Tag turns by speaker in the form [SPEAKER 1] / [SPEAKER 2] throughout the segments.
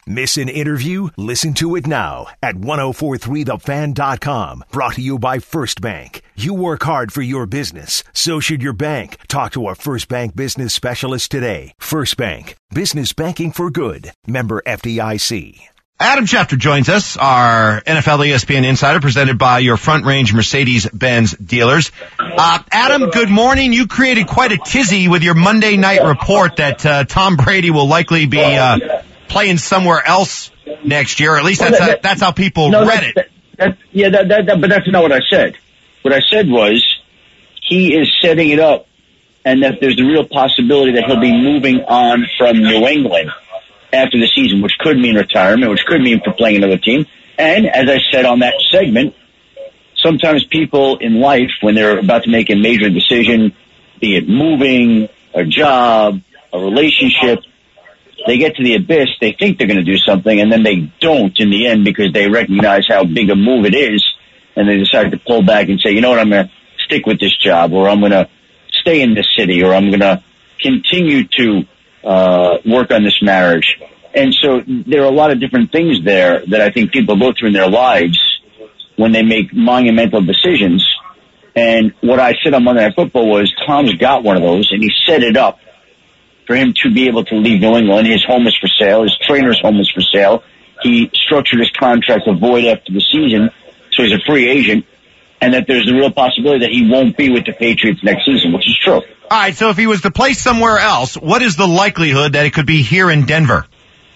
[SPEAKER 1] Miss an interview? Listen to it now at 1043thefan.com. Brought to you by First Bank. You work hard for your business. So should your bank. Talk to a First Bank business specialist today. First Bank. Business banking for good. Member FDIC.
[SPEAKER 2] Adam Schefter joins us, our NFL ESPN insider, presented by your Front Range Mercedes-Benz dealers. Adam, good morning. You created quite a tizzy with your Monday night report that Tom Brady will likely be playing somewhere else next year. At least that's how people read it.
[SPEAKER 3] But that's not what I said. What I said was he is setting it up, and that there's a real possibility that he'll be moving on from New England after the season, which could mean retirement, which could mean for playing another team. And as I said on that segment, sometimes people in life, when they're about to make a major decision, be it moving, a job, a relationship, they get to the abyss, they think they're going to do something, and then they don't in the end because they recognize how big a move it is, and they decide to pull back and say, you know what, I'm going to stick with this job, or I'm going to stay in this city, or I'm going to continue to work on this marriage. And so there are a lot of different things there that I think people go through in their lives when they make monumental decisions. And what I said on Monday Night Football was Tom's got one of those, and he set it up for him to be able to leave New England. His home is for sale. His trainer's home is for sale. He structured his contract to void after the season, so he's a free agent, and that there's a real possibility that he won't be with the Patriots next season, which is true.
[SPEAKER 2] All right, so if he was to play somewhere else, what is the likelihood that it could be here in Denver?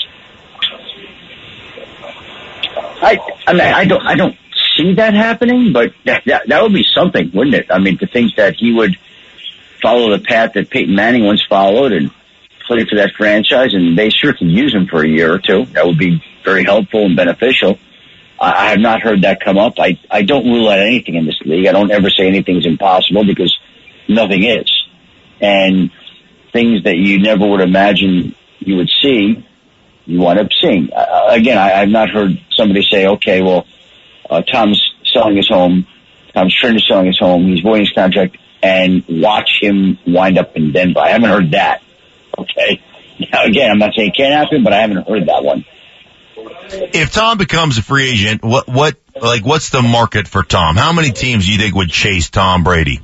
[SPEAKER 3] I don't see that happening, but that would be something, wouldn't it? I mean, to think that he would follow the path that Peyton Manning once followed and play for that franchise, and they sure could use him for a year or two. That would be very helpful and beneficial. I have not heard that come up. I don't rule out anything in this league. I don't ever say anything's impossible because nothing is. And things that you never would imagine you would see, you wind up seeing. Again, I've not heard somebody say, okay, well, Tom's selling his home, Tom's Trinity's selling his home, he's voiding his contract, and watch him wind up in Denver. I haven't heard that. Okay. Now, again, I'm not saying it can't happen, but I haven't heard that one.
[SPEAKER 2] If Tom becomes a free agent, what's the market for Tom? How many teams do you think would chase Tom Brady?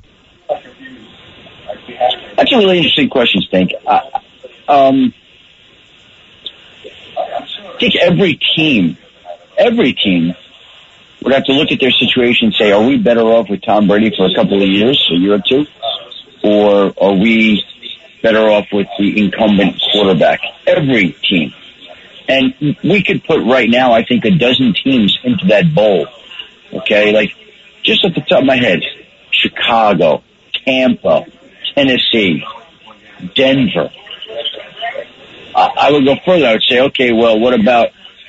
[SPEAKER 3] That's a really interesting question, Stink. I think every team would have to look at their situation and say, are we better off with Tom Brady for a couple of years, a year or two, or are we better off with the incumbent quarterback? Every team. And we could put right now, I think, a dozen teams into that bowl. Okay? Like, just at the top of my head, Chicago, Tampa, Tennessee, Denver. I would go further. I would say, okay, well, what about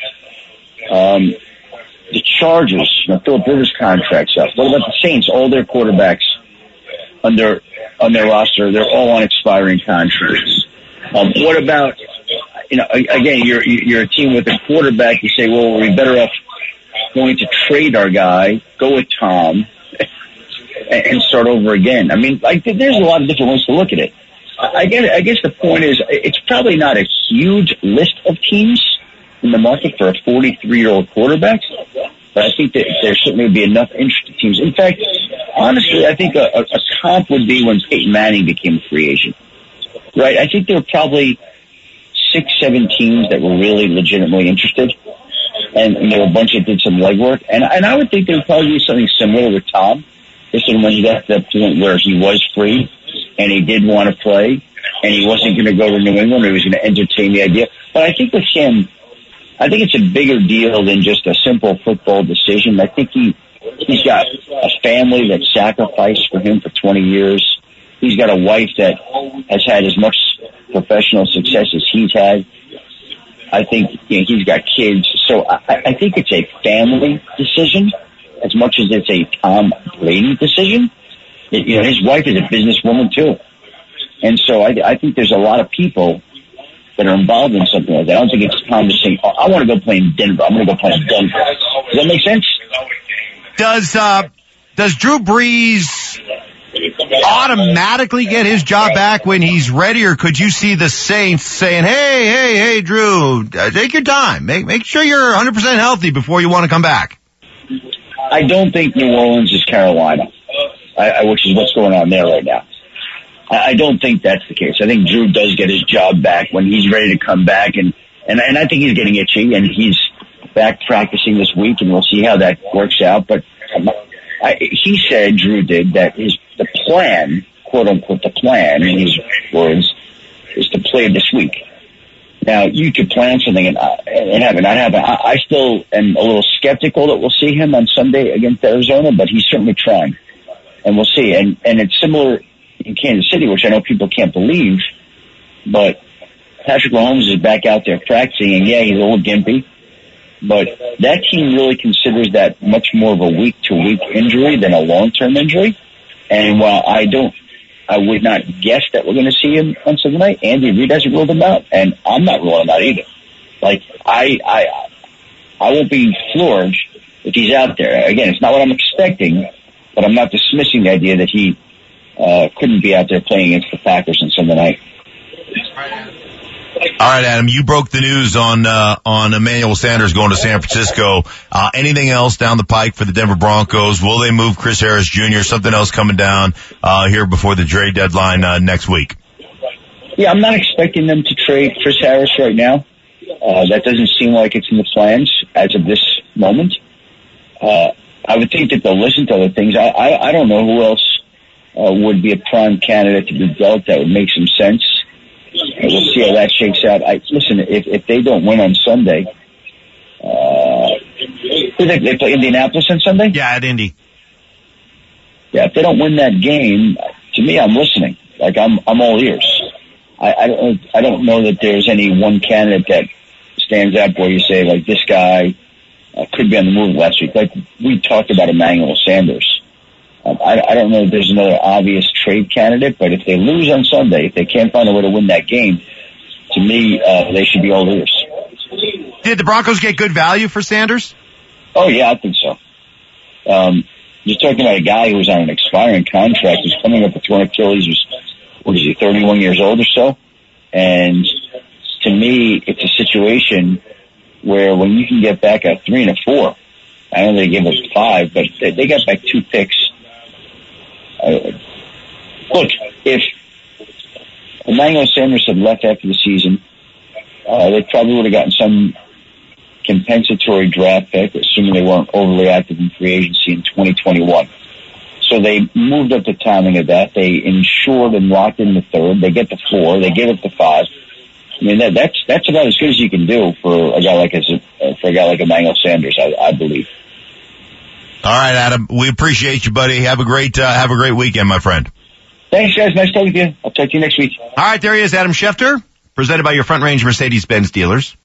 [SPEAKER 3] the Chargers? Philip Rivers' contract's up. What about the Saints? All their quarterbacks on their roster, they're all on expiring contracts. What about, again, you're a team with a quarterback. You say, well, we're better off going to trade our guy, go with Tom, and start over again. I mean, there's a lot of different ways to look at it. I guess the point is, it's probably not a huge list of teams in the market for a 43-year-old quarterback, but I think that there certainly would be enough interested teams. In fact, honestly, I think a comp would be when Peyton Manning became a free agent, right? I think there were probably 6-7 teams that were really legitimately interested, and there were a bunch that did some legwork, and I would think there would probably be something similar with Tom. Listen, when he got to the point where he was free and he did want to play and he wasn't going to go to New England, or he was going to entertain the idea. But I think with him, I think it's a bigger deal than just a simple football decision. I think he's got a family that sacrificed for him for 20 years. He's got a wife that has had as much professional success as he's had. I think he's got kids. So I think it's a family decision as much as it's a Tom Brady decision. His wife is a businesswoman too. And so I think there's a lot of people that are involved in something like that. I don't think it's Tom just saying, I want to go play in Denver. I'm going to go play in Denver. Does that make sense?
[SPEAKER 2] Does Drew Brees automatically get his job back when he's ready, or could you see the Saints saying, hey, Drew, take your time. Make sure you're 100% healthy before you want to come back?
[SPEAKER 3] I don't think New Orleans is Carolina, which is what's going on there right now. I don't think that's the case. I think Drew does get his job back when he's ready to come back, and I think he's getting itchy, and he's back practicing this week, and we'll see how that works out. But he said, Drew did, that the plan, quote unquote, the plan, in his words, is to play this week. Now, you could plan something and have it not happen. I still am a little skeptical that we'll see him on Sunday against Arizona, but he's certainly trying, and we'll see. And it's similar in Kansas City, which I know people can't believe, but Patrick Mahomes is back out there practicing, and yeah, he's a little gimpy, but that team really considers that much more of a week-to-week injury than a long-term injury. And while I would not guess that we're going to see him on Sunday night, Andy Reid hasn't ruled him out, and I'm not ruling him out either. Like, I won't be floored if he's out there. Again, it's not what I'm expecting, but I'm not dismissing the idea that he couldn't be out there playing against the Packers on Sunday night.
[SPEAKER 2] All right, Adam, you broke the news on Emmanuel Sanders going to San Francisco. Anything else down the pike for the Denver Broncos? Will they move Chris Harris Jr.? Something else coming down here before the trade deadline next week?
[SPEAKER 3] Yeah, I'm not expecting them to trade Chris Harris right now. That doesn't seem like it's in the plans as of this moment. I would think that they'll listen to other things. I don't know who else would be a prime candidate to be dealt that would make some sense. We'll see how that shakes out. Listen, if they don't win on Sunday, they play Indianapolis on Sunday?
[SPEAKER 2] Yeah, at Indy.
[SPEAKER 3] Yeah, if they don't win that game, to me, I'm listening. Like, I'm all ears. I don't know that there's any one candidate that stands out where you say, like, this guy could be on the move last week. Like, we talked about Emmanuel Sanders. I don't know if there's another obvious trade candidate, but if they lose on Sunday, if they can't find a way to win that game, to me, they should be all ears.
[SPEAKER 2] Did the Broncos get good value for Sanders?
[SPEAKER 3] Oh, yeah, I think so. You're talking about a guy who was on an expiring contract, who's coming up with torn Achilles, what is he, 31 years old or so? And to me, it's a situation where when you can get back a 3 and a 4, I know they gave up 5, but they got back 2 picks. Look, if Emmanuel Sanders had left after the season, they probably would have gotten some compensatory draft pick, assuming they weren't overly active in free agency in 2021. So they moved up the timing of that. They insured and locked in the 3rd. They get the 4. They give up the 5. I mean, that's about as good as you can do for a guy like Emmanuel Sanders, I believe.
[SPEAKER 2] All right, Adam. We appreciate you, buddy. Have a great weekend, my friend.
[SPEAKER 3] Thanks, guys. Nice talking to you. I'll talk to you next week.
[SPEAKER 2] All right, there he is, Adam Schefter, presented by your Front Range Mercedes-Benz dealers.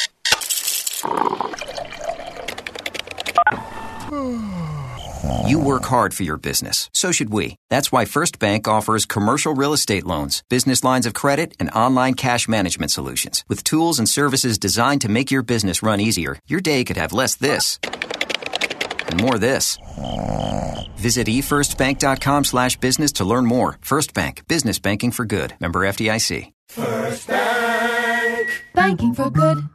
[SPEAKER 4] You work hard for your business. So should we. That's why First Bank offers commercial real estate loans, business lines of credit, and online cash management solutions. With tools and services designed to make your business run easier, your day could have less this and more this. Visit efirstbank.com/business to learn more. First Bank. Business banking for good. Member FDIC.
[SPEAKER 5] First Bank. Banking for good.